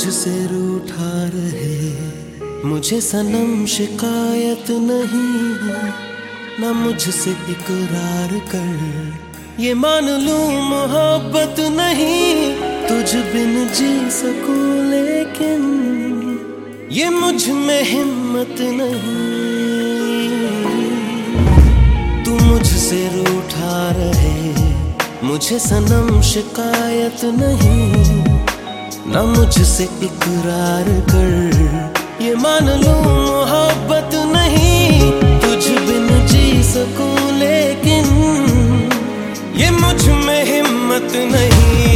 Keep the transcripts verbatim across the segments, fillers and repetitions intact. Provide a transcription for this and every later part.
मुझसे रूठा रहे, मुझे सनम शिकायत नहीं है, ना मुझसे इकरार कर। ये मान लूं मोहब्बत नहीं, तुझ बिन जी सकूं लेकिन ये मुझ में हिम्मत नहीं। तू मुझसे रूठा रहे, मुझे सनम शिकायत नहीं, ना मुझसे इकरार कर। ये मान लूं मोहब्बत नहीं, तुझ बिन जी सकूं लेकिन ये मुझ में हिम्मत नहीं।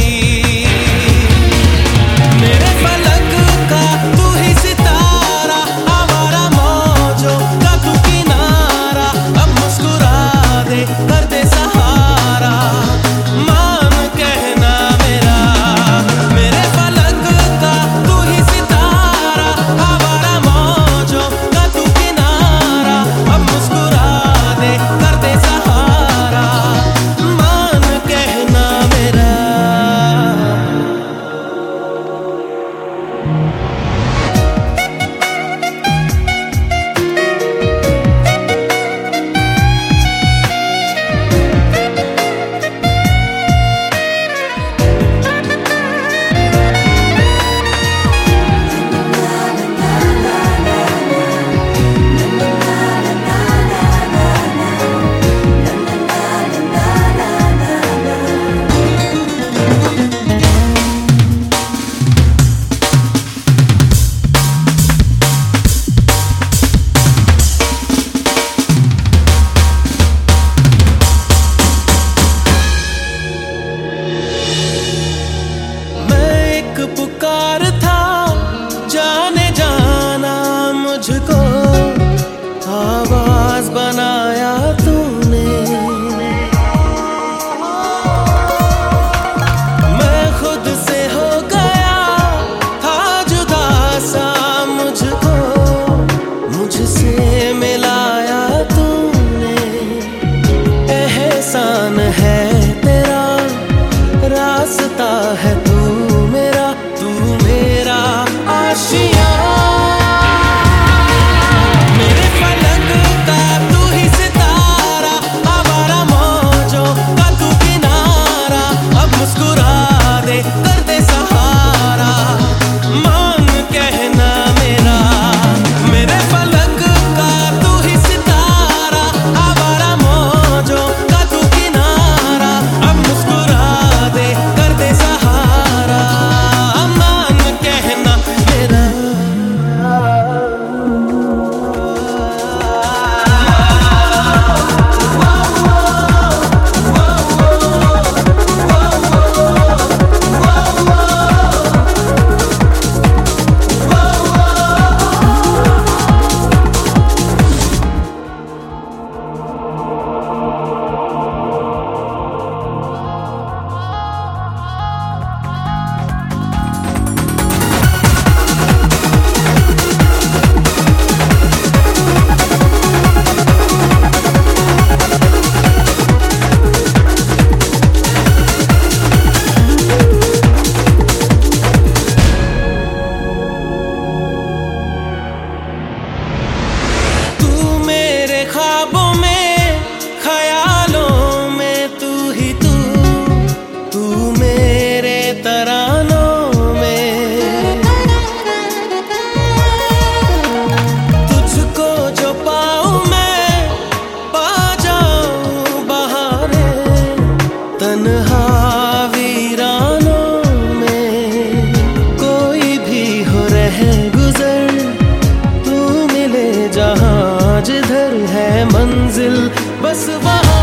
मेरे फलक का तू ही सितारा, आवारा मौजों का तू किनारा, अब मुस्कुरा दे कर दे सहारा, मान कहना मेरा। मेरे फलक का तू ही सितारा, आवारा मौजों का तू किनारा, अब मुस्कुरा दे कर दे सहारा, मान कहना मेरा। पुकार था जाने जाना मुझको, आवाज बनाया तूने। मैं खुद से हो गया था जुदा सा मुझको, मुझसे मिलाया तूने। एहसान है तेरा, रास्ता है तू मेरा, तू मेरा आशिया। मेरे फलक का तू ही सितारा, आवारा मौजों का तू किनारा, अब मुस्कुरा दे कर दे सहारा, मान कहना मेरा। मेरे फलक का तू ही सितारा, आवारा मौजों का तू किनारा, अब मुस्कुरा दे कर दे सहारा, मान कहना मेरा। ख्वाबों में, ख्यालों में तू ही तू, तू मेरे तरानों में। तुझको जो पाऊं मैं, पा जाऊं बहारे तन्हा वीरानों में। कोई भी हो रहे गुजर, तू मिले जहां जिधर है मंजिल, बस वहाँ